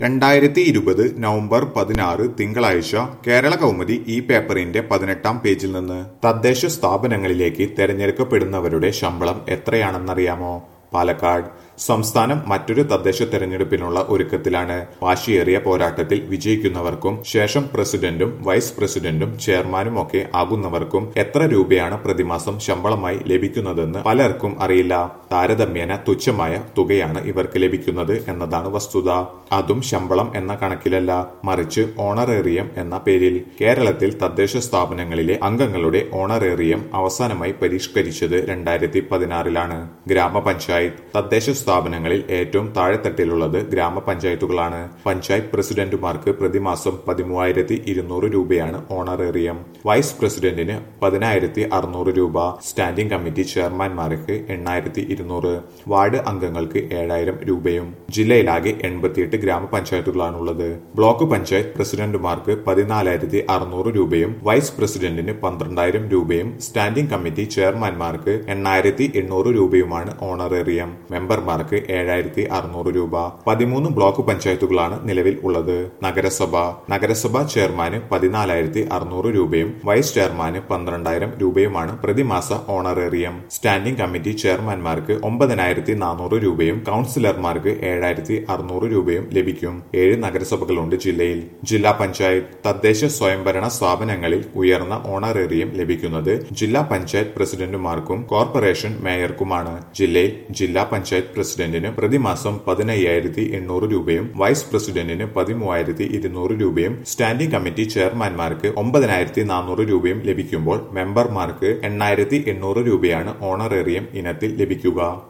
2020 November 16 തിങ്കളാഴ്ച കേരള കൗമുദി ഈ പേപ്പറിന്റെ 18-ാം പേജിൽ നിന്ന് തദ്ദേശ സ്ഥാപനങ്ങളിലേക്ക് തെരഞ്ഞെടുക്കപ്പെടുന്നവരുടെ ശമ്പളം എത്രയാണെന്നറിയാമോ? പാലക്കാട് സംസ്ഥാനം മറ്റൊരു തദ്ദേശ തെരഞ്ഞെടുപ്പിനുള്ള ഒരുക്കത്തിലാണ്. വാശിയേറിയ പോരാട്ടത്തിൽ വിജയിക്കുന്നവർക്കും ശേഷം പ്രസിഡന്റും വൈസ് പ്രസിഡന്റും ചെയർമാനും ഒക്കെ ആകുന്നവർക്കും എത്ര രൂപയാണ് പ്രതിമാസം ശമ്പളമായി ലഭിക്കുന്നതെന്ന് പലർക്കും അറിയില്ല. താരതമ്യേന തുച്ഛമായ തുകയാണ് ഇവർക്ക് ലഭിക്കുന്നത് എന്നതാണ് വസ്തുത. അതും ശമ്പളം എന്ന കണക്കിലല്ല, മറിച്ച് ഓണറേറിയം എന്ന പേരിൽ. കേരളത്തിൽ തദ്ദേശ സ്ഥാപനങ്ങളിലെ അംഗങ്ങളുടെ ഓണറേറിയം അവസാനമായി പരിഷ്കരിച്ചത് 2016-ലാണ്. ഗ്രാമപഞ്ചായത്ത് തദ്ദേശ സ്ഥാപനങ്ങളിൽ ഏറ്റവും താഴെത്തട്ടിലുള്ളത് ഗ്രാമപഞ്ചായത്തുകളാണ്. പഞ്ചായത്ത് പ്രസിഡന്റുമാർക്ക് പ്രതിമാസം 13,200 രൂപയാണ് ഓണറേറിയം. വൈസ് പ്രസിഡന്റിന് 10,600 രൂപ, സ്റ്റാൻഡിംഗ് കമ്മിറ്റി ചെയർമാൻമാർക്ക് 8,200, വാർഡ് അംഗങ്ങൾക്ക് 7,000 രൂപയും. ജില്ലയിലാകെ 88 ഗ്രാമപഞ്ചായത്തുകളാണുള്ളത്. ബ്ലോക്ക് പഞ്ചായത്ത് പ്രസിഡന്റുമാർക്ക് 14,600 രൂപയും വൈസ് പ്രസിഡന്റിന് 12,000 രൂപയും സ്റ്റാൻഡിംഗ് കമ്മിറ്റി ചെയർമാൻമാർക്ക് 8,800 രൂപയുമാണ് ഓണറേറിയം. മെമ്പർമാർക്ക് 7,600 രൂപ. 13 ബ്ലോക്ക് പഞ്ചായത്തുകളാണ് നിലവിൽ ഉള്ളത്. നഗരസഭ ചെയർമാന് 14,600 രൂപയും വൈസ് ചെയർമാന് 12,000 രൂപയുമാണ് പ്രതിമാസ ഓണറേറിയം. സ്റ്റാൻഡിംഗ് കമ്മിറ്റി ചെയർമാൻമാർക്ക് 9,400 രൂപയും കൌൺസിലർമാർക്ക് 7,600 രൂപയും ലഭിക്കും. 7 നഗരസഭകളുണ്ട് ജില്ലയിൽ. ജില്ലാ പഞ്ചായത്ത് തദ്ദേശ സ്വയംഭരണ സ്ഥാപനങ്ങളിൽ ഉയർന്ന ഓണറേറിയം ലഭിക്കുന്നത് ജില്ലാ പഞ്ചായത്ത് പ്രസിഡന്റുമാർക്കും കോർപ്പറേഷൻ മേയർക്കുമാണ്. ജില്ലയിൽ ജില്ലാ പഞ്ചായത്ത് പ്രസിഡന്റിന് പ്രതിമാസം 15,800 രൂപയും വൈസ് പ്രസിഡന്റിന് 13,200 രൂപയും സ്റ്റാൻഡിംഗ് കമ്മിറ്റി ചെയർമാൻമാർക്ക് 9,400 രൂപയും ലഭിക്കുമ്പോൾ മെമ്പർമാർക്ക് 8,800 രൂപയാണ് ഓണറേറിയം ഇനത്തിൽ ലഭിക്കുക.